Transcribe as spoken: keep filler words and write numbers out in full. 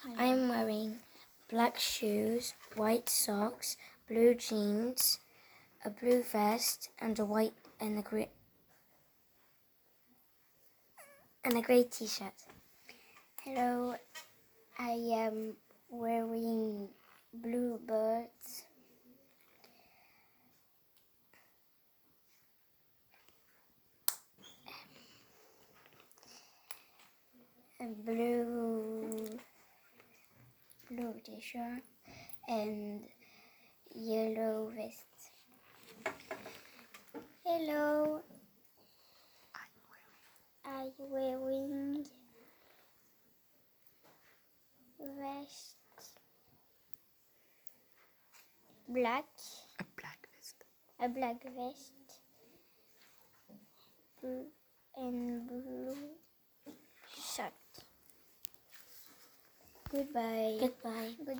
I'm wearing black shoes, white socks, blue jeans, a blue vest, and a white and a grey and a grey t-shirt. Hello, I am wearing blue birds, a blue blue t-shirt, and yellow vest. Hello, I'm wearing vest black, A black vest. a black vest, blue and blue shirt. Goodbye. Goodbye. Goodbye.